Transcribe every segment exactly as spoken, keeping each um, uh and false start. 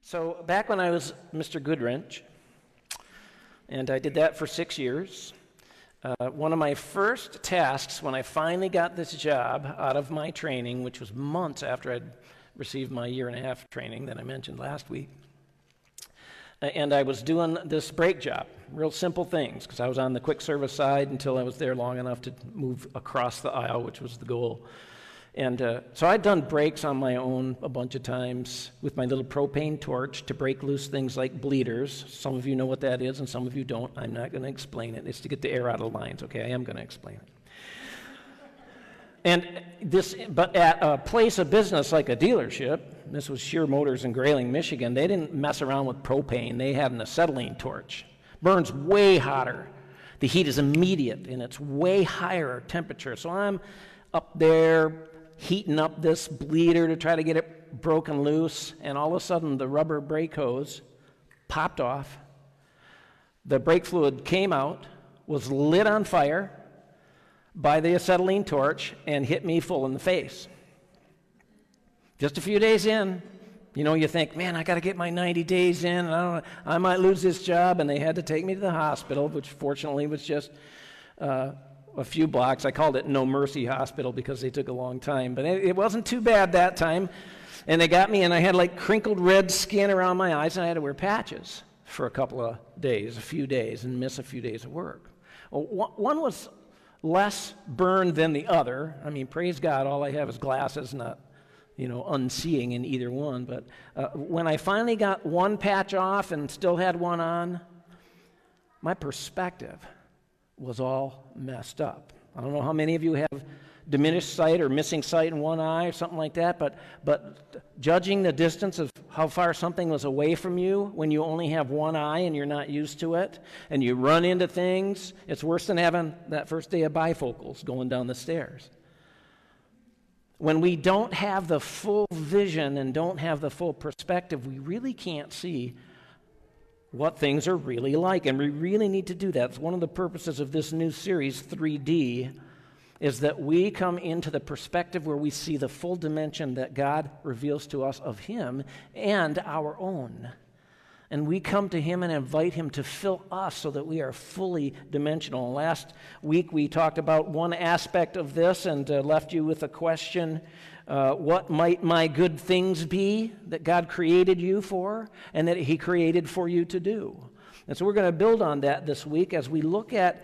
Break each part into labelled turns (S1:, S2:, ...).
S1: So back when I was Mister Goodwrench, and I did that for six years, uh, one of my first tasks when I finally got this job out of my training, which was months after I'd received my year and a half training that I mentioned last week, uh, and I was doing this brake job, real simple things, because I was on the quick service side until I was there long enough to move across the aisle, which was the goal. And uh, so I'd done brakes on my own a bunch of times with my little propane torch to break loose things like bleeders. Some of you know what that is, and some of you don't. I'm not going to explain it. It's to get the air out of the lines, okay? I am going to explain it. And this, but at a place of business like a dealership, this was Shear Motors in Grayling, Michigan, they didn't mess around with propane. They had an acetylene torch. Burns way hotter. The heat is immediate, and it's way higher temperature. So I'm up there heating up this bleeder to try to get it broken loose, and all of a sudden the rubber brake hose popped off. The brake fluid came out, was lit on fire by the acetylene torch, and hit me full in the face. Just a few days in, you know, you think, man, I got to get my ninety days in, and I don't know, I might lose this job, and they had to take me to the hospital, which fortunately was just uh, a few blocks. I called it No Mercy Hospital because they took a long time, but it, it wasn't too bad that time. And they got me, and I had like crinkled red skin around my eyes, and I had to wear patches for a couple of days, a few days, and miss a few days of work. Well, one was less burned than the other. I mean, praise God, all I have is glasses, not, you know, unseeing in either one. But uh, when I finally got one patch off and still had one on, my perspective was all messed up. I don't know how many of you have diminished sight or missing sight in one eye or something like that, but but judging the distance of how far something was away from you when you only have one eye and you're not used to it, and you run into things, it's worse than having that first day of bifocals going down the stairs. When we don't have the full vision and don't have the full perspective, we really can't see what things are really like, and we really need to do that. It's one of the purposes of this new series, three D, is that we come into the perspective where we see the full dimension that God reveals to us of Him and our own. And we come to Him and invite Him to fill us so that we are fully dimensional. Last week we talked about one aspect of this and uh, left you with a question. Uh, what might my good things be that God created you for and that He created for you to do? And so we're going to build on that this week as we look at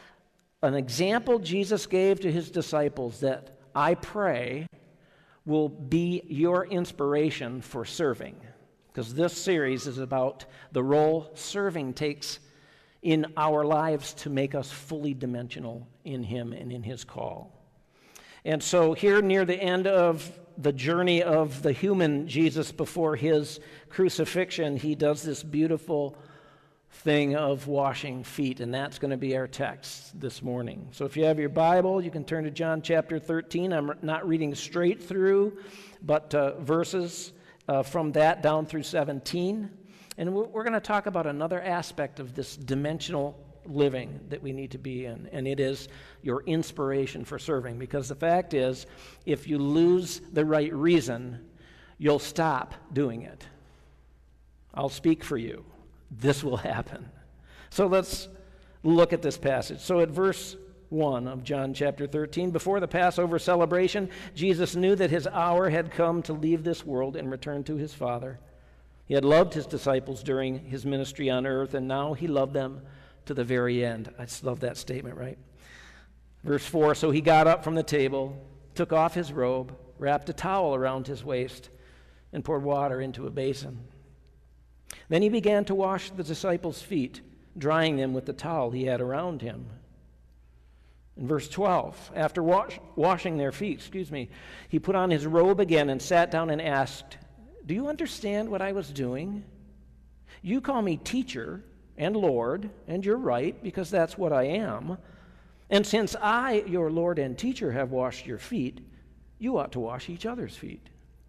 S1: an example Jesus gave to His disciples that I pray will be your inspiration for serving. Because this series is about the role serving takes in our lives to make us fully dimensional in Him and in His call. And so here near the end of the journey of the human Jesus before His crucifixion, He does this beautiful thing of washing feet, and that's going to be our text this morning. So if you have your Bible, you can turn to John chapter thirteen. I'm not reading straight through, but uh, verses uh, from that down through seventeen. And we're, we're going to talk about another aspect of this dimensional living that we need to be in, and it is your inspiration for serving. Because the fact is, if you lose the right reason, you'll stop doing it. I'll speak for you. This will happen. So let's look at this passage. So at verse one of John chapter thirteen, before the Passover celebration, Jesus knew that His hour had come to leave this world and return to His Father. He had loved His disciples during His ministry on earth, and now He loved them to the very end. I just love that statement, right? Verse four, so He got up from the table, took off His robe, wrapped a towel around His waist, and poured water into a basin. Then He began to wash the disciples' feet, drying them with the towel He had around Him. In verse twelve, after wash, washing their feet, excuse me, He put on His robe again and sat down and asked, do you understand what I was doing? You call me teacher and Lord, and you're right, because that's what I am. And since I, your Lord and teacher, have washed your feet, you ought to wash each other's feet.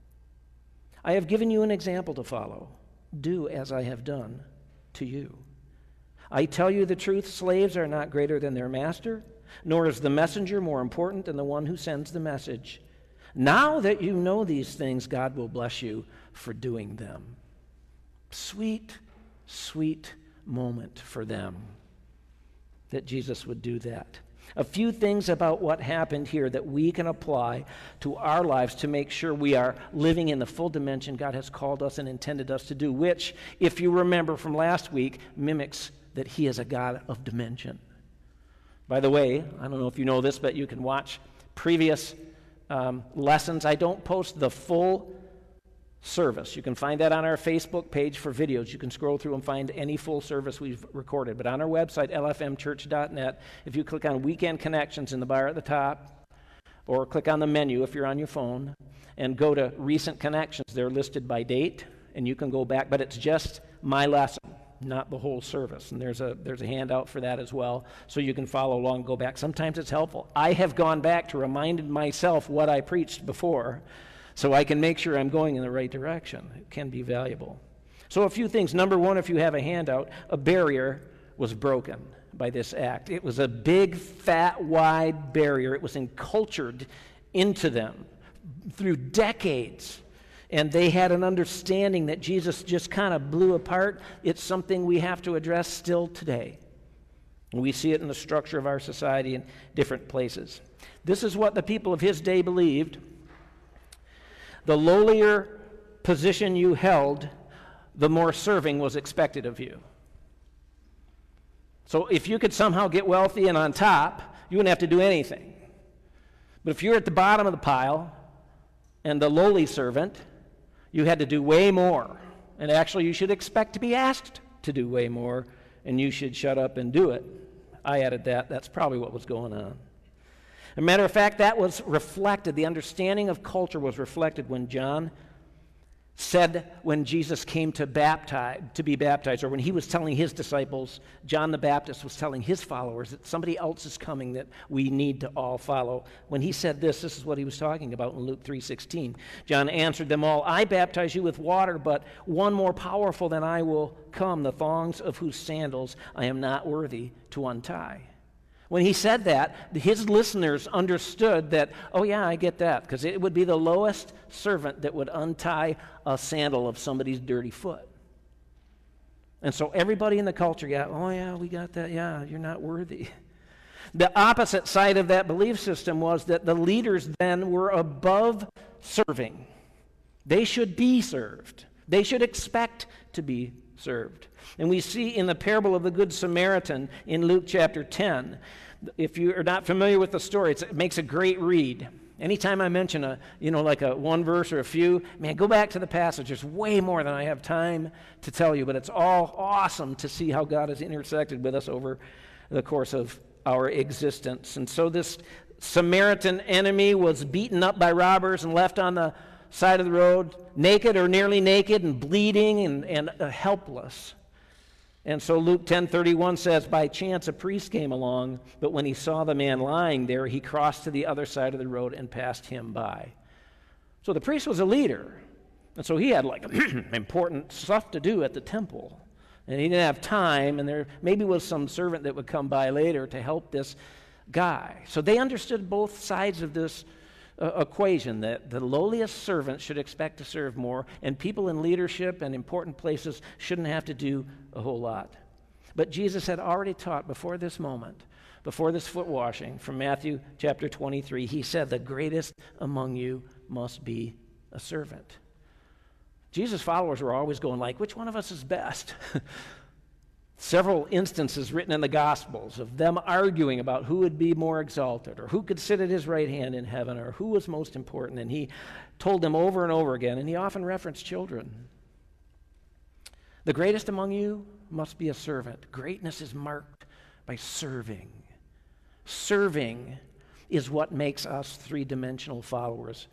S1: I have given you an example to follow. Do as I have done to you. I tell you the truth, slaves are not greater than their master, nor is the messenger more important than the one who sends the message. Now that you know these things, God will bless you for doing them. Sweet, sweet moment for them that Jesus would do that. A few things about what happened here that we can apply to our lives to make sure we are living in the full dimension God has called us and intended us to do, which, if you remember from last week, mimics that he is a God of dimension. By the way, I don't know if you know this, but you can watch previous um, lessons. I don't post the full service. You can find that on our Facebook page for videos. You can scroll through and find any full service we've recorded. But on our website, L F M church dot net, if you click on Weekend Connections in the bar at the top, or click on the menu if you're on your phone, and go to Recent Connections, they're listed by date, and you can go back, but it's just my lesson, not the whole service. And there's a there's a handout for that as well, so you can follow along and go back. Sometimes it's helpful. I have gone back to remind myself what I preached before, so I can make sure I'm going in the right direction. It can be valuable. So a few things. Number one, if you have a handout, a barrier was broken by this act. It was a big, fat, wide barrier. It was encultured into them through decades. And they had an understanding that Jesus just kind of blew apart. It's something we have to address still today. And we see it in the structure of our society in different places. This is what the people of his day believed. The lowlier position you held, the more serving was expected of you. So if you could somehow get wealthy and on top, you wouldn't have to do anything. But if you're at the bottom of the pile and the lowly servant, you had to do way more. And actually, you should expect to be asked to do way more, and you should shut up and do it. I added that. That's probably what was going on. As a matter of fact, that was reflected, the understanding of culture was reflected when John said when Jesus came to baptize, to be baptized, or when he was telling his disciples, John the Baptist was telling his followers that somebody else is coming that we need to all follow. When he said this, this is what he was talking about in Luke three sixteen. John answered them all, I baptize you with water, but one more powerful than I will come, the thongs of whose sandals I am not worthy to untie. When he said that, his listeners understood that, oh yeah, I get that, because it would be the lowest servant that would untie a sandal of somebody's dirty foot. And so everybody in the culture got, oh yeah, we got that, yeah, you're not worthy. The opposite side of that belief system was that the leaders then were above serving. They should be served. They should expect to be served. And we see in the parable of the Good Samaritan in Luke chapter ten, if you are not familiar with the story, it's, it makes a great read. Anytime I mention a, you know, like a one verse or a few, man, go back to the passage. There's way more than I have time to tell you, but it's all awesome to see how God has intersected with us over the course of our existence. And so this Samaritan enemy was beaten up by robbers and left on the side of the road, naked or nearly naked and bleeding and, and uh, helpless. And so Luke ten thirty-one says, by chance a priest came along, but when he saw the man lying there, he crossed to the other side of the road and passed him by. So the priest was a leader, and so he had like important stuff to do at the temple. And he didn't have time, and there maybe was some servant that would come by later to help this guy. So they understood both sides of this Uh, equation, that the lowliest servant should expect to serve more, and people in leadership and important places shouldn't have to do a whole lot. But Jesus had already taught before this moment, before this foot washing, from Matthew chapter twenty-three, he said, the greatest among you must be a servant. Jesus' followers were always going like, which one of us is best? Several instances written in the Gospels of them arguing about who would be more exalted or who could sit at his right hand in heaven or who was most important. And he told them over and over again, and he often referenced children. The greatest among you must be a servant. Greatness is marked by serving. Serving is what makes us three-dimensional followers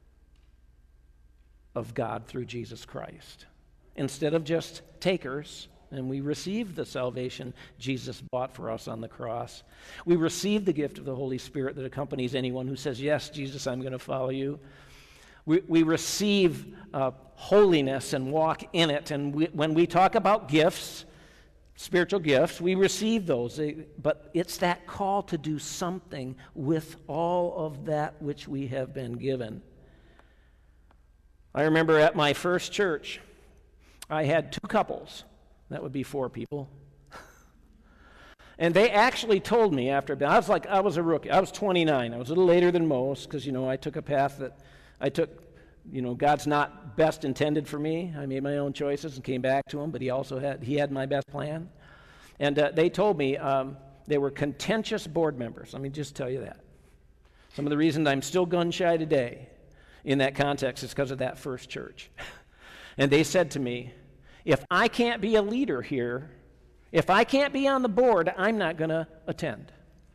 S1: of God through Jesus Christ. Instead of just takers, and we receive the salvation Jesus bought for us on the cross. We receive the gift of the Holy Spirit that accompanies anyone who says, yes, Jesus, I'm going to follow you. We, we receive uh, holiness and walk in it. And we, when we talk about gifts, spiritual gifts, we receive those. But it's that call to do something with all of that which we have been given. I remember at my first church, I had two couples. That would be four people. And they actually told me after, I was like, I was a rookie. I was twenty-nine. I was a little later than most because, you know, I took a path that I took, you know, God's not best intended for me. I made my own choices and came back to him, but he also had, he had my best plan. And uh, they told me um, they were contentious board members. Let me just tell you that. Some of the reasons I'm still gun shy today in that context is because of that first church. And they said to me, if I can't be a leader here, if I can't be on the board, I'm not going to attend.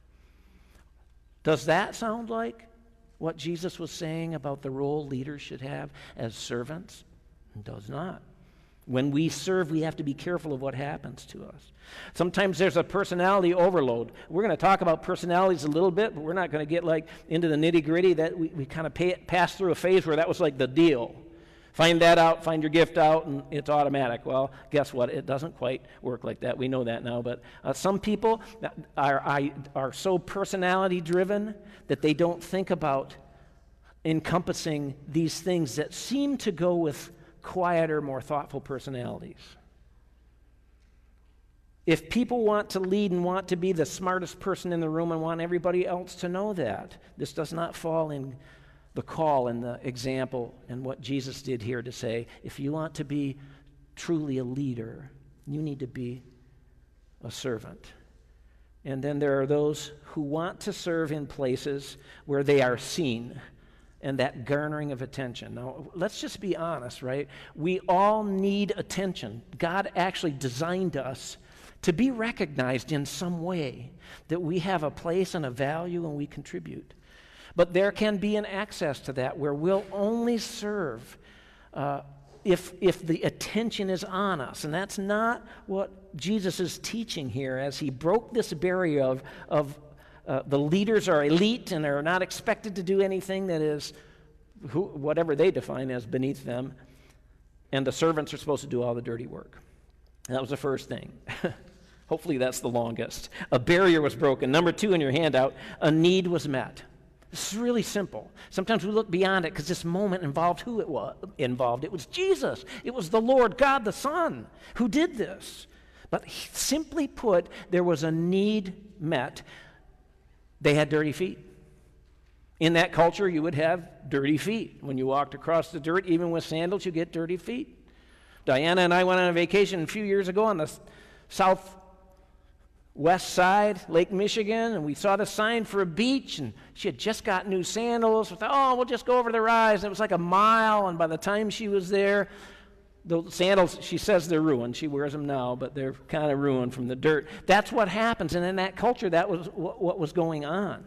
S1: Does that sound like what Jesus was saying about the role leaders should have as servants? It does not. When we serve, we have to be careful of what happens to us. Sometimes there's a personality overload. We're going to talk about personalities a little bit, but we're not going to get like into the nitty-gritty. That we, we kind of pay, pass through a phase where that was like the deal. Find that out, find your gift out, and it's automatic. Well, guess what? It doesn't quite work like that. We know that now. But uh, some people are, are, are so personality-driven that they don't think about encompassing these things that seem to go with quieter, more thoughtful personalities. If people want to lead and want to be the smartest person in the room and want everybody else to know that, this does not fall in the call and the example and what Jesus did here to say, if you want to be truly a leader, you need to be a servant. And then there are those who want to serve in places where they are seen and that garnering of attention. Now, let's just be honest, right? We all need attention. God actually designed us to be recognized in some way, that we have a place and a value and we contribute. But there can be an access to that where we'll only serve uh, if, if the attention is on us. And that's not what Jesus is teaching here as he broke this barrier of, of uh, the leaders are elite and are not expected to do anything that is who, whatever they define as beneath them, and the servants are supposed to do all the dirty work. And that was the first thing. Hopefully that's the longest. A barrier was broken. Number two in your handout, a need was met. This is really simple. Sometimes we look beyond it because this moment involved who it was involved. It was Jesus. It was the Lord, God the Son, who did this. But he, simply put, there was a need met. They had dirty feet. In that culture, you would have dirty feet. When you walked across the dirt, even with sandals, you get dirty feet. Diana and I went on a vacation a few years ago on the south west side, Lake Michigan, and we saw the sign for a beach, and she had just got new sandals. We thought, oh, we'll just go over the rise. And it was like a mile, and by the time she was there, the sandals, she says they're ruined. She wears them now, but they're kind of ruined from the dirt. That's what happens, and in that culture, that was what was going on.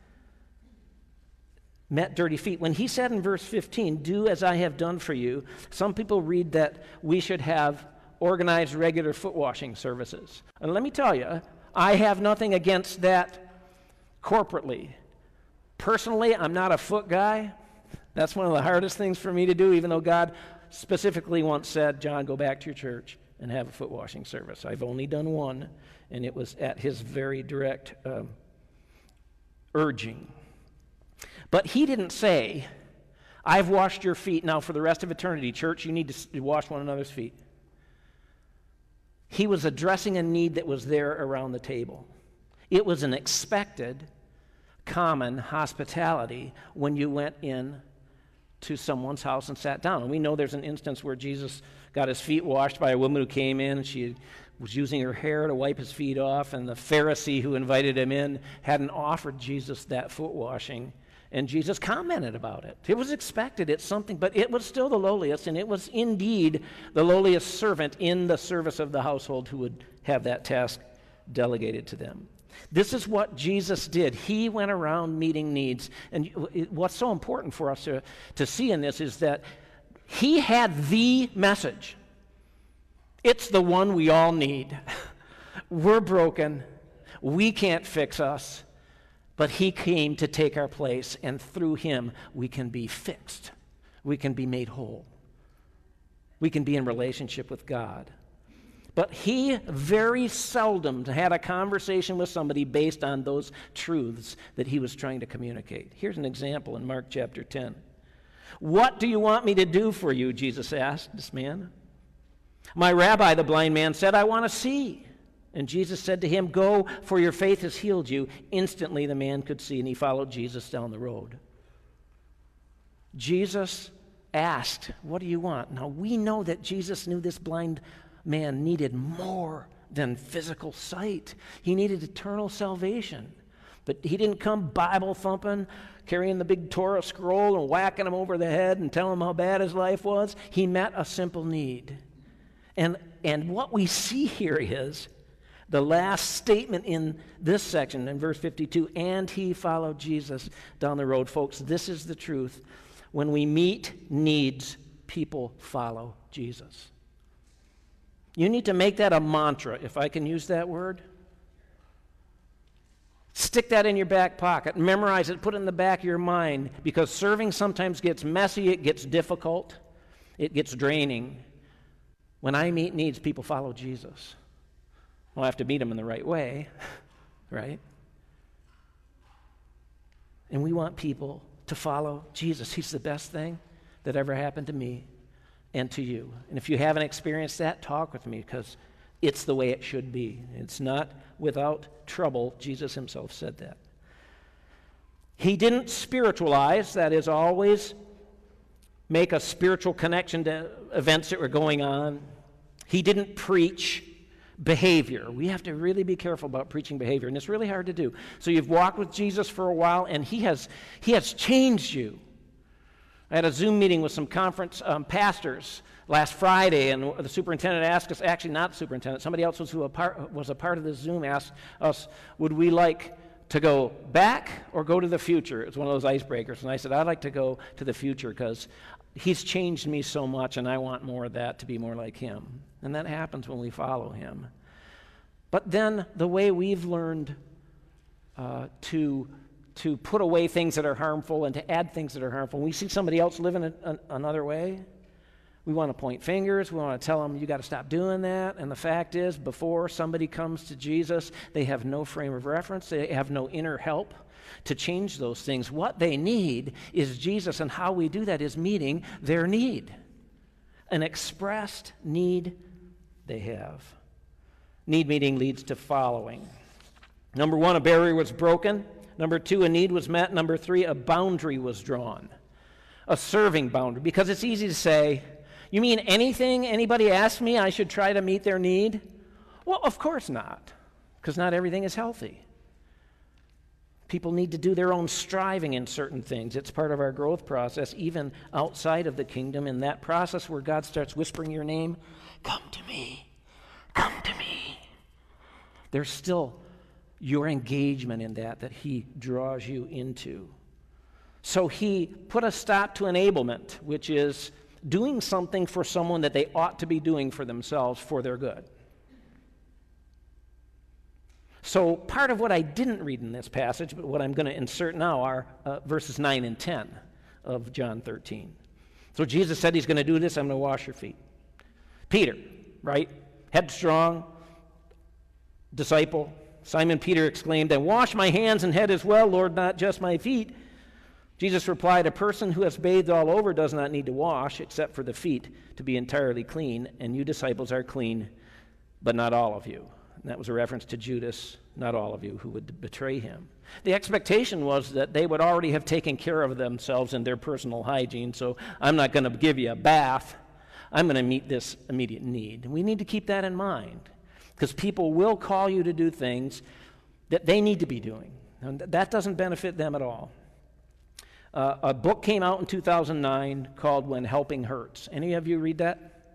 S1: Met dirty feet. When he said in verse fifteen, do as I have done for you, some people read that we should have organized regular foot washing services. And let me tell you, I have nothing against that corporately. Personally, I'm not a foot guy. That's one of the hardest things for me to do, even though God specifically once said, John, go back to your church and have a foot washing service. I've only done one, and it was at his very direct um, urging. But he didn't say, I've washed your feet. Now for the rest of eternity, church, you need to wash one another's feet. He was addressing a need that was there around the table. It was an expected, common hospitality when you went in to someone's house and sat down. And we know there's an instance where Jesus got his feet washed by a woman who came in, and she was using her hair to wipe his feet off, and the Pharisee who invited him in hadn't offered Jesus that foot washing. And Jesus commented about it. It was expected. It's something, but it was still the lowliest, and it was indeed the lowliest servant in the service of the household who would have that task delegated to them. This is what Jesus did. He went around meeting needs. And what's so important for us to, to see in this is that he had the message. It's the one we all need. We're broken. We can't fix us. But he came to take our place, and through him, we can be fixed. We can be made whole. We can be in relationship with God. But he very seldom had a conversation with somebody based on those truths that he was trying to communicate. Here's an example in Mark chapter ten. What do you want me to do for you, Jesus asked this man. My rabbi, the blind man said, I want to see. And Jesus said to him, go, for your faith has healed you. Instantly the man could see, and he followed Jesus down the road. Jesus asked, what do you want? Now we know that Jesus knew this blind man needed more than physical sight. He needed eternal salvation. But he didn't come Bible thumping, carrying the big Torah scroll and whacking him over the head and telling him how bad his life was. He met a simple need. And, and what we see here is the last statement in this section, in verse fifty-two, and he followed Jesus down the road. Folks, this is the truth. When we meet needs, people follow Jesus. You need to make that a mantra, if I can use that word. Stick that in your back pocket. Memorize it. Put it in the back of your mind, because serving sometimes gets messy. It gets difficult. It gets draining. When I meet needs, people follow Jesus. Well, I have to meet them in the right way, right? And we want people to follow Jesus. He's the best thing that ever happened to me and to you. And if you haven't experienced that, talk with me, because it's the way it should be. It's not without trouble. Jesus himself said that. He didn't spiritualize, that is, always make a spiritual connection to events that were going on. He didn't preach behavior. We have to really be careful about preaching behavior, and it's really hard to do. So you've walked with Jesus for a while, and he has he has changed you. I had a Zoom meeting with some conference um, pastors last Friday, and the superintendent asked us, actually not the superintendent, somebody else was, who a part, was a part of this Zoom, asked us, would we like to go back or go to the future? It was one of those icebreakers, and I said, I'd like to go to the future because he's changed me so much, and I want more of that to be more like him. And that happens when we follow him. But then the way we've learned uh, to, to put away things that are harmful and to add things that are harmful, when we see somebody else living a, a, another way, we want to point fingers. We want to tell them, you got to stop doing that. And the fact is, before somebody comes to Jesus, they have no frame of reference. They have no inner help to change those things. What they need is Jesus, and how we do that is meeting their need, an expressed need they have. Need meeting leads to following. Number one, a barrier was broken. Number two, a need was met. Number three, a boundary was drawn, a serving boundary. Because it's easy to say, you mean anything anybody asks me, I should try to meet their need? Well, of course not, because not everything is healthy. People need to do their own striving in certain things. It's part of our growth process, even outside of the kingdom. In that process where God starts whispering your name, come to me, come to me. There's still your engagement in that that he draws you into. So he put a stop to enablement, which is doing something for someone that they ought to be doing for themselves for their good. So part of what I didn't read in this passage, but what I'm going to insert now, are uh, verses nine and ten of John thirteen. So Jesus said he's going to do this, I'm going to wash your feet. Peter, right? Headstrong disciple. Simon Peter exclaimed, and wash my hands and head as well, Lord, not just my feet. Jesus replied, a person who has bathed all over does not need to wash except for the feet to be entirely clean, and you disciples are clean, but not all of you. And that was a reference to Judas, not all of you, who would betray him. The expectation was that they would already have taken care of themselves in their personal hygiene, so I'm not going to give you a bath. I'm going to meet this immediate need. And we need to keep that in mind, because people will call you to do things that they need to be doing, and that doesn't benefit them at all. Uh, a book came out in two thousand nine called When Helping Hurts. Any of you read that?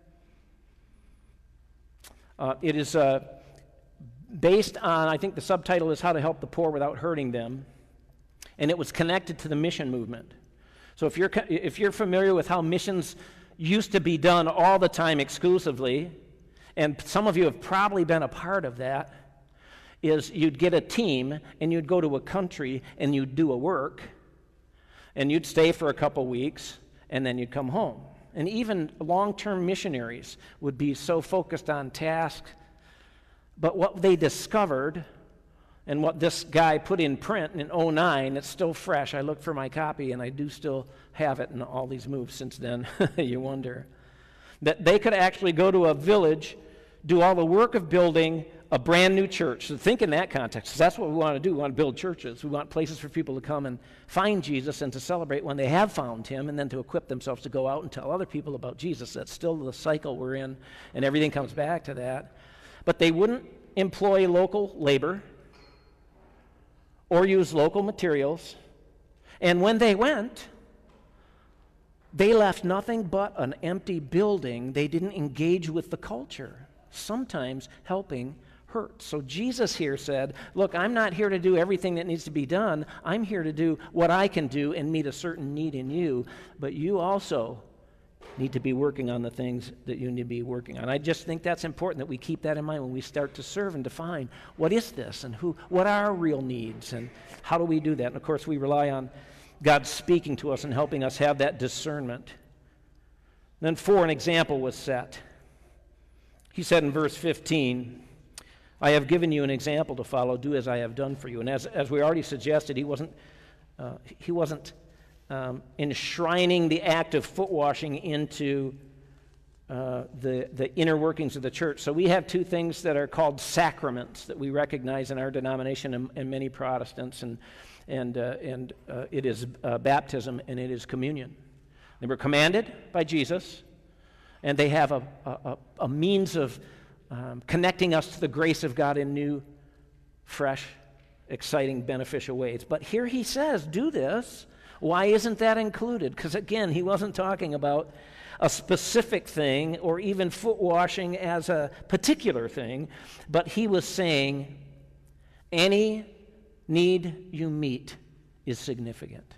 S1: Uh, it is uh, based on, I think the subtitle is How to Help the Poor Without Hurting Them, and it was connected to the mission movement. So if you're if you're familiar with how missions used to be done all the time exclusively, and some of you have probably been a part of that, is you'd get a team and you'd go to a country and you'd do a work, and you'd stay for a couple weeks, and then you'd come home. And even long-term missionaries would be so focused on tasks. But what they discovered, and what this guy put in print in oh nine, it's still fresh. I looked for my copy, and I do still have it in all these moves since then. You wonder. That they could actually go to a village, do all the work of building a brand new church. So think in that context. That's what we want to do. We want to build churches. We want places for people to come and find Jesus and to celebrate when they have found him, and then to equip themselves to go out and tell other people about Jesus. That's still the cycle we're in, and everything comes back to that. But they wouldn't employ local labor or use local materials. And when they went, they left nothing but an empty building. They didn't engage with the culture. Sometimes helping hurts. So Jesus here said, look, I'm not here to do everything that needs to be done. I'm here to do what I can do and meet a certain need in you. But you also need to be working on the things that you need to be working on. I just think that's important that we keep that in mind when we start to serve and define what is this and who, what are our real needs and how do we do that. And of course we rely on God speaking to us and helping us have that discernment. Then four, an example was set. He said in verse fifteen, I have given you an example to follow. Do as I have done for you. And as, as we already suggested, he wasn't, uh, he wasn't um, enshrining the act of foot washing into uh, the, the inner workings of the church. So we have two things that are called sacraments that we recognize in our denomination and, and many Protestants. And, and, uh, and uh, it is uh, baptism and it is communion. They were commanded by Jesus, and they have a, a, a means of Um, connecting us to the grace of God in new, fresh, exciting, beneficial ways. But here he says, do this. Why isn't that included? Because again, he wasn't talking about a specific thing or even foot washing as a particular thing, but he was saying any need you meet is significant.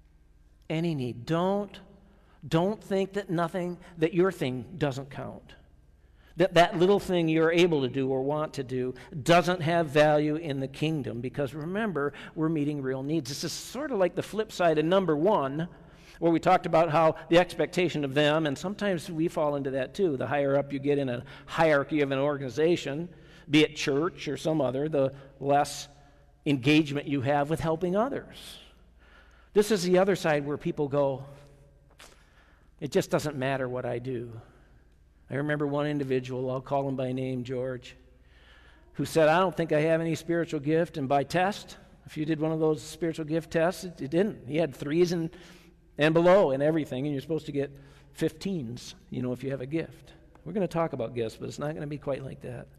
S1: Any need. Don't, don't think that nothing, that your thing doesn't count. That that little thing you're able to do or want to do doesn't have value in the kingdom, because remember, we're meeting real needs. This is sort of like the flip side of number one, where we talked about how the expectation of them, and sometimes we fall into that too. The higher up you get in a hierarchy of an organization, be it church or some other, the less engagement you have with helping others. This is the other side where people go, it just doesn't matter what I do. I remember one individual, I'll call him by name, George, who said, I don't think I have any spiritual gift. And by test, if you did one of those spiritual gift tests, it, it didn't. He had threes and, and below and everything, and you're supposed to get fifteens, you know, if you have a gift. We're going to talk about gifts, but it's not going to be quite like that.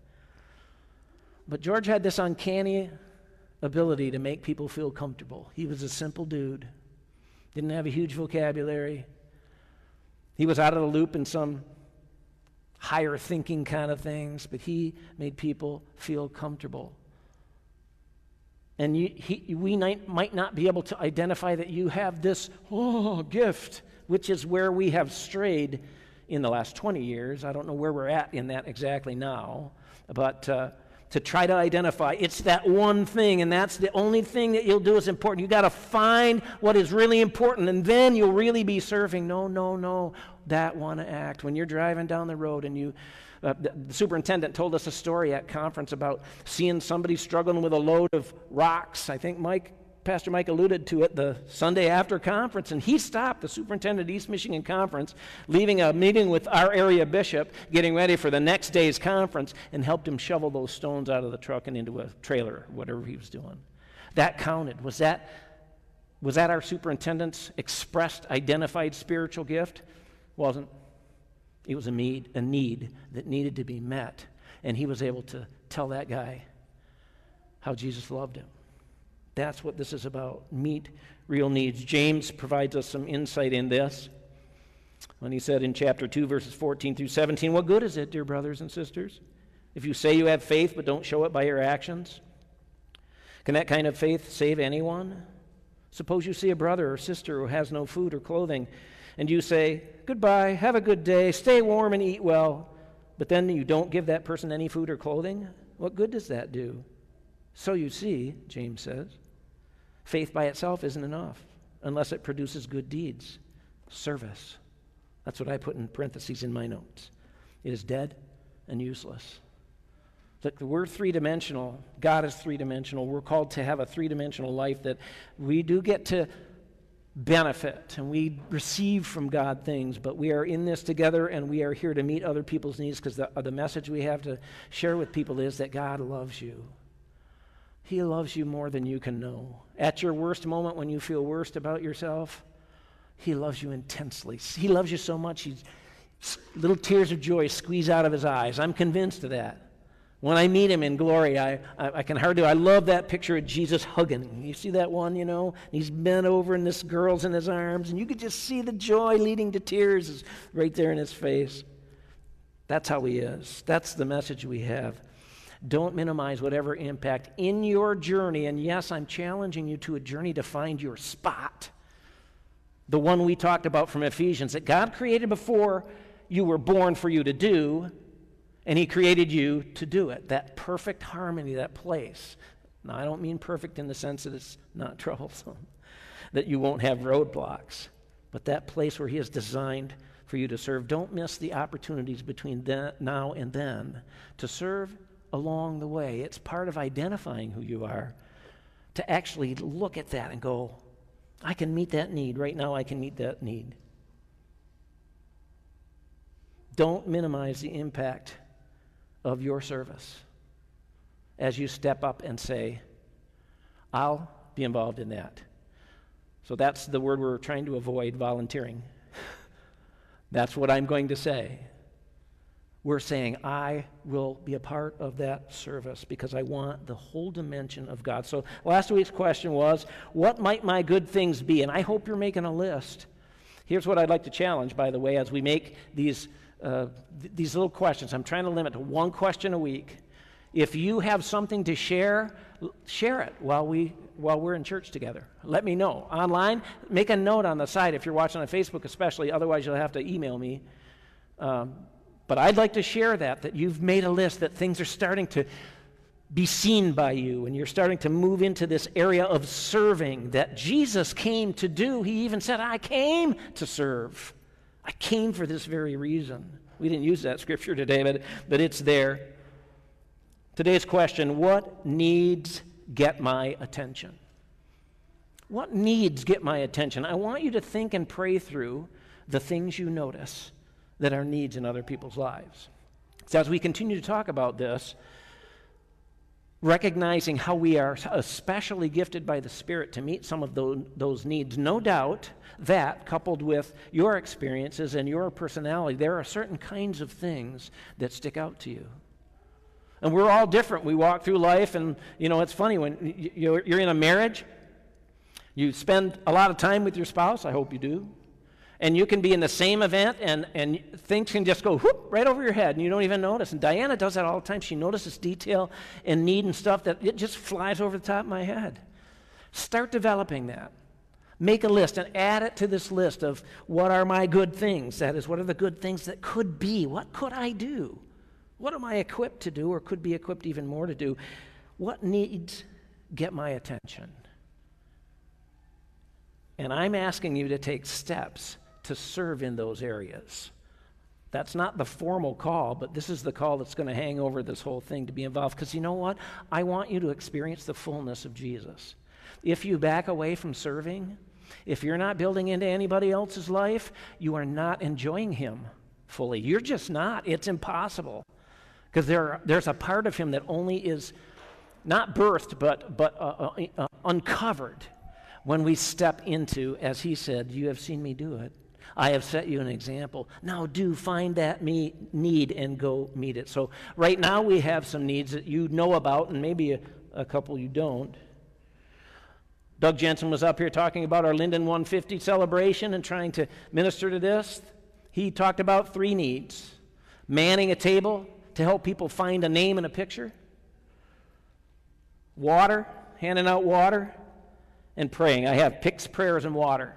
S1: But George had this uncanny ability to make people feel comfortable. He was a simple dude, didn't have a huge vocabulary. He was out of the loop in some higher thinking kind of things, but he made people feel comfortable. And you, he, we might, might not be able to identify that you have this oh, gift, which is where we have strayed in the last twenty years. I don't know where we're at in that exactly now, but uh, to try to identify, it's that one thing, and that's the only thing that you'll do is important. You got to find what is really important, and then you'll really be serving. No, no, no, that one act. When you're driving down the road and you, uh, the, the superintendent told us a story at conference about seeing somebody struggling with a load of rocks. I think Mike, Pastor Mike alluded to it the Sunday after conference, and he stopped the superintendent of East Michigan Conference, leaving a meeting with our area bishop, getting ready for the next day's conference, and helped him shovel those stones out of the truck and into a trailer, whatever he was doing. That counted. Was that, was that our superintendent's expressed, identified spiritual gift? Wasn't. It was a need, a need that needed to be met, and he was able to tell that guy how Jesus loved him. That's what this is about. Meet real needs. James provides us some insight in this when he said in chapter two, verses fourteen through seventeen, what good is it, dear brothers and sisters, if you say you have faith but don't show it by your actions? Can that kind of faith save anyone? Suppose you see a brother or sister who has no food or clothing, and you say, goodbye, have a good day, stay warm and eat well, but then you don't give that person any food or clothing? What good does that do? So you see, James says, faith by itself isn't enough unless it produces good deeds. Service. That's what I put in parentheses in my notes. It is dead and useless. Look, we're three-dimensional. God is three-dimensional. We're called to have a three-dimensional life that we do get to benefit, and we receive from God things, but we are in this together, and we are here to meet other people's needs, because the, the message we have to share with people is that God loves you. He loves you more than you can know. At your worst moment, when you feel worst about yourself, He loves you intensely. He loves you so much, he's, little tears of joy squeeze out of His eyes. I'm convinced of that. When I meet Him in glory, I, I, I can hardly, I love that picture of Jesus hugging Him. You see that one, you know? He's bent over and this girl's in His arms, and you could just see the joy leading to tears is right there in His face. That's how He is. That's the message we have. Don't minimize whatever impact in your journey, and yes, I'm challenging you to a journey to find your spot. The one we talked about from Ephesians, that God created before you were born for you to do, and He created you to do it. That perfect harmony, that place. Now, I don't mean perfect in the sense that it's not troublesome, that you won't have roadblocks, but that place where He has designed for you to serve. Don't miss the opportunities between then, now and then to serve along the way. It's part of identifying who you are, to actually look at that and go, I can meet that need. Right now, I can meet that need. Don't minimize the impact of your service as you step up and say, I'll be involved in that. So that's the word we're trying to avoid, volunteering. That's what I'm going to say. We're saying, I will be a part of that service because I want the whole dimension of God. So last week's question was, what might my good things be? And I hope you're making a list. Here's what I'd like to challenge, by the way, as we make these uh, th- these little questions. I'm trying to limit to one question a week. If you have something to share, share it while, we, while we're in church together. Let me know. Online, make a note on the side if you're watching on Facebook especially. Otherwise, you'll have to email me. Um, But I'd like to share that, that you've made a list, that things are starting to be seen by you, and you're starting to move into this area of serving that Jesus came to do. He even said, I came to serve. I came for this very reason. We didn't use that scripture today, but, but it's there. Today's question, what needs get my attention? What needs get my attention? I want you to think and pray through the things you notice that are needs in other people's lives. So as we continue to talk about this, recognizing how we are especially gifted by the Spirit to meet some of those, those needs, no doubt that, coupled with your experiences and your personality, there are certain kinds of things that stick out to you. And we're all different. We walk through life, and, you know, it's funny, when you're, you're in a marriage, you spend a lot of time with your spouse, I hope you do, and you can be in the same event, and, and things can just go whoop right over your head, and you don't even notice. And Diana does that all the time. She notices detail and need and stuff that it just flies over the top of my head. Start developing that. Make a list and add it to this list of what are my good things. That is, what are the good things that could be? What could I do? What am I equipped to do, or could be equipped even more to do? What needs get my attention? And I'm asking you to take steps to serve in those areas. That's not the formal call, but this is the call that's going to hang over this whole thing, to be involved. Because you know what? I want you to experience the fullness of Jesus. If you back away from serving, if you're not building into anybody else's life, you are not enjoying Him fully. You're just not. It's impossible. Because there, there's a part of Him that only is not birthed, but, but uh, uh, uh, uncovered when we step into, as He said, you have seen me do it. I have set you an example. Now do find that me need and go meet it. So right now we have some needs that you know about, and maybe a, a couple you don't. Doug Jensen was up here talking about our Linden one fifty celebration and trying to minister to this. He talked about three needs. Manning a table to help people find a name and a picture. Water, handing out water, and praying. I have picks, prayers, and water.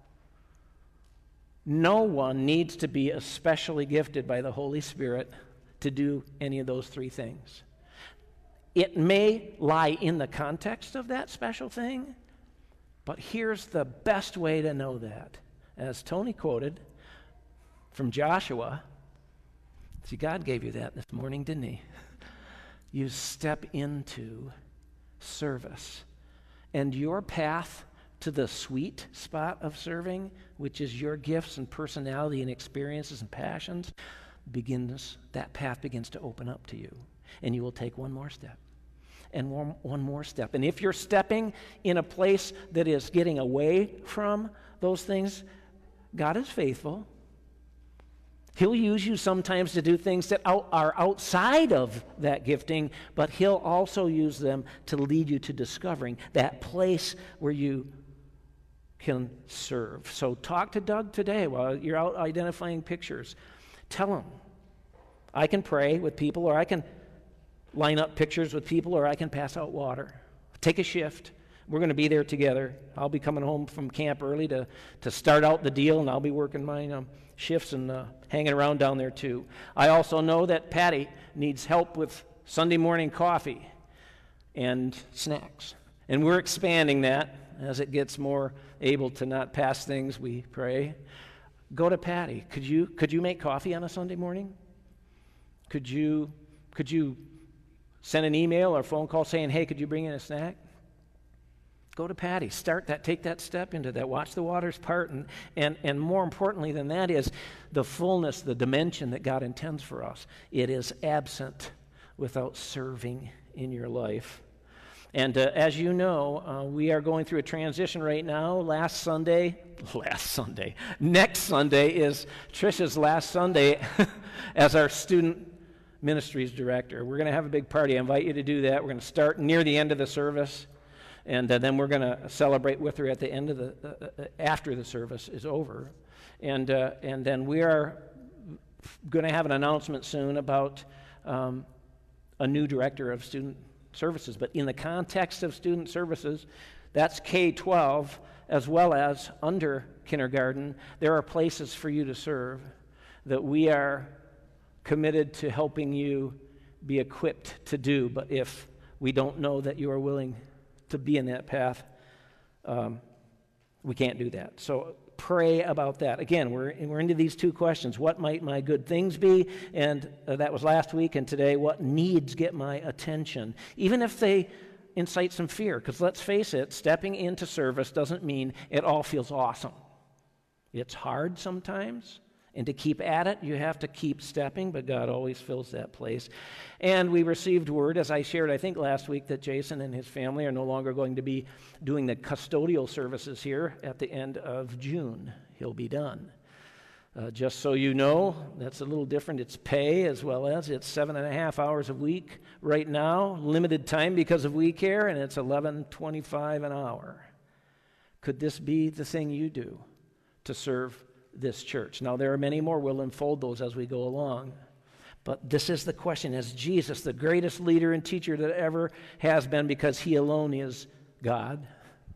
S1: No one needs to be especially gifted by the Holy Spirit to do any of those three things. It may lie in the context of that special thing, but here's the best way to know that. As Tony quoted from Joshua, see, God gave you that this morning, didn't He? You step into service, and your path to the sweet spot of serving, which is your gifts and personality and experiences and passions, begins, that path begins to open up to you. And you will take one more step and one, one more step. And if you're stepping in a place that is getting away from those things, God is faithful. He'll use you sometimes to do things that out, are outside of that gifting, but He'll also use them to lead you to discovering that place where you can serve. So talk to Doug today while you're out identifying pictures. Tell him, I can pray with people, or I can line up pictures with people, or I can pass out water. Take a shift. We're going to be there together. I'll be coming home from camp early to, to start out the deal, and I'll be working my um, shifts and uh, hanging around down there too. I also know that Patty needs help with Sunday morning coffee and snacks. And we're expanding that as it gets more able to not pass things, we pray. Go to Patty. Could you could you make coffee on a Sunday morning? Could you could you send an email or phone call saying, hey, could you bring in a snack? Go to Patty. Start that. Take that step into that. Watch the waters part. And, and, and more importantly than that is the fullness, the dimension that God intends for us. It is absent without serving in your life. And uh, as you know, uh, we are going through a transition right now. Last Sunday, last Sunday, next Sunday is Trisha's last Sunday as our student ministries director. We're going to have a big party. I invite you to do that. We're going to start near the end of the service. And uh, then we're going to celebrate with her at the end of the, uh, uh, after the service is over. And uh, and then we are going to have an announcement soon about um, a new director of student services. But in the context of student services, that's K twelve as well as under kindergarten. There are places for you to serve that we are committed to helping you be equipped to do. But if we don't know that you are willing to be in that path, um, we can't do that. So pray about that. Again, we're we're into these two questions. What might my good things be? And uh, that was last week. And today, what needs get my attention? Even if they incite some fear, because let's face it, stepping into service doesn't mean it all feels awesome. It's hard sometimes. And to keep at it, you have to keep stepping, but God always fills that place. And we received word, as I shared, I think last week, that Jason and his family are no longer going to be doing the custodial services here at the end of June. He'll be done. Uh, just so you know, that's a little different. It's pay as well as it's seven and a half hours a week right now, limited time because of We Care, and it's eleven twenty-five an hour. Could this be the thing you do to serve this church? Now, there are many more. We'll unfold those as we go along. But this is the question. Is Jesus the greatest leader and teacher that ever has been, because He alone is God?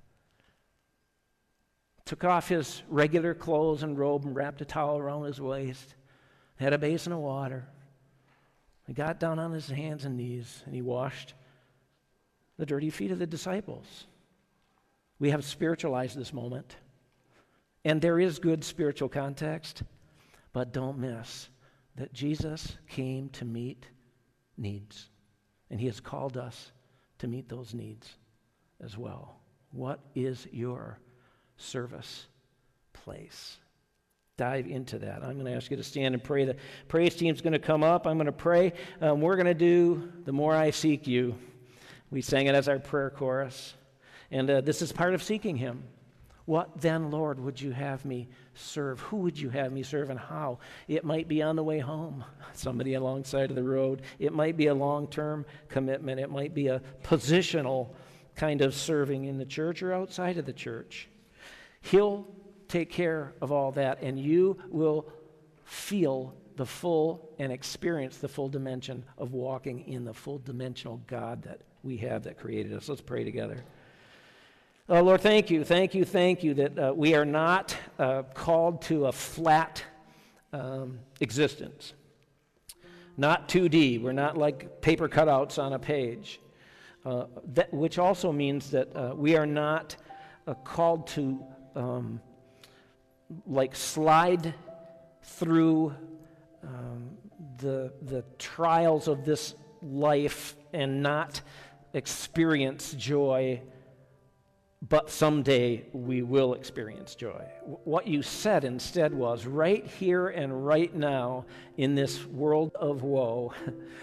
S1: Took off his regular clothes and robe and wrapped a towel around his waist, had a basin of water. He got down on his hands and knees and he washed the dirty feet of the disciples. We have spiritualized this moment. And there is good spiritual context, but don't miss that Jesus came to meet needs, and He has called us to meet those needs as well. What is your service place? Dive into that. I'm going to ask you to stand and pray. The praise team's going to come up. I'm going to pray. Um, we're going to do The More I Seek You. We sang it as our prayer chorus, and uh, this is part of seeking Him. What then, Lord, would you have me serve? Who would you have me serve and how? It might be on the way home, somebody alongside of the road. It might be a long-term commitment. It might be a positional kind of serving in the church or outside of the church. He'll take care of all that, and you will feel the full and experience the full dimension of walking in the full dimensional God that we have that created us. Let's pray together. Oh, Lord, thank you, thank you, thank you that uh, we are not uh, called to a flat um, existence. Not two D. We're not like paper cutouts on a page. Uh, that, which also means that uh, we are not uh, called to um, like slide through um, the the trials of this life and not experience joy but someday we will experience joy. What you said instead was, right here and right now in this world of woe,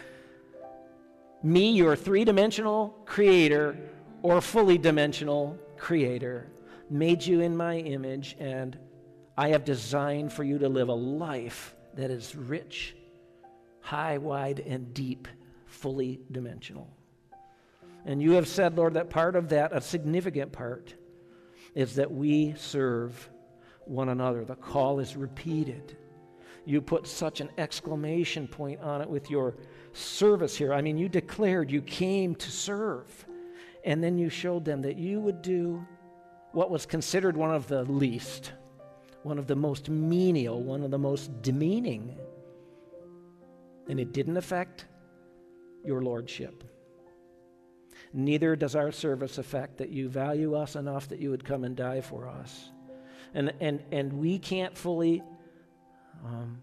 S1: me, your three-dimensional creator or fully dimensional creator, made you in my image, and I have designed for you to live a life that is rich, high, wide, and deep, fully dimensional. And you have said, Lord, that part of that, a significant part, is that we serve one another. The call is repeated. You put such an exclamation point on it with your service here. I mean, you declared you came to serve. And then you showed them that you would do what was considered one of the least, one of the most menial, one of the most demeaning. And it didn't affect your lordship. Neither does our service affect that you value us enough that you would come and die for us. And, and, and we can't fully um,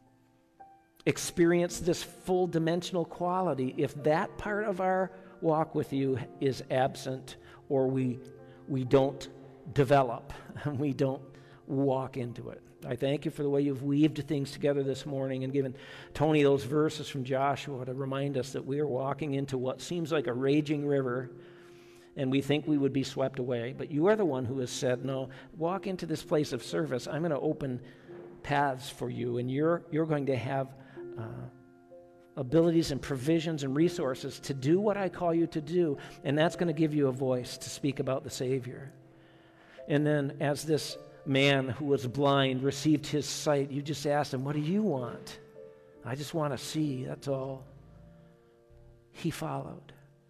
S1: experience this full dimensional quality if that part of our walk with you is absent, or we, we don't develop, and we don't walk into it. I thank you for the way you've weaved things together this morning and given Tony those verses from Joshua to remind us that we are walking into what seems like a raging river, and we think we would be swept away. But you are the one who has said, no, walk into this place of service. I'm going to open paths for you, and you're, you're going to have uh, abilities and provisions and resources to do what I call you to do, and that's going to give you a voice to speak about the Savior. And then as this man who was blind received his sight, you just asked him, what do you want? I just want to see, that's all. He followed.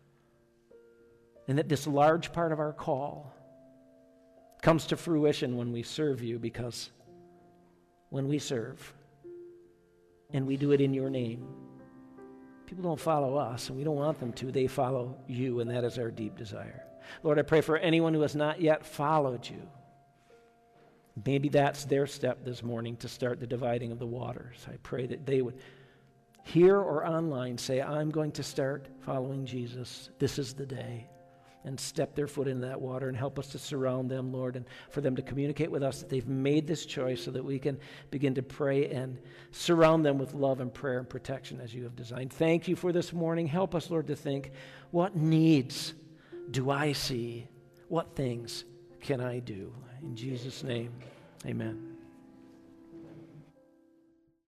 S1: And that this large part of our call comes to fruition when we serve you, because when we serve and we do it in your name, people don't follow us, and we don't want them to. They follow you, and that is our deep desire. Lord, I pray for anyone who has not yet followed you. Maybe that's their step this morning to start the dividing of the waters. I pray that they would, here or online, say, I'm going to start following Jesus. This is the day. And step their foot into that water and help us to surround them, Lord, and for them to communicate with us that they've made this choice so that we can begin to pray and surround them with love and prayer and protection as you have designed. Thank you for this morning. Help us, Lord, to think, what needs do I see? What things can I do? In Jesus' name, amen.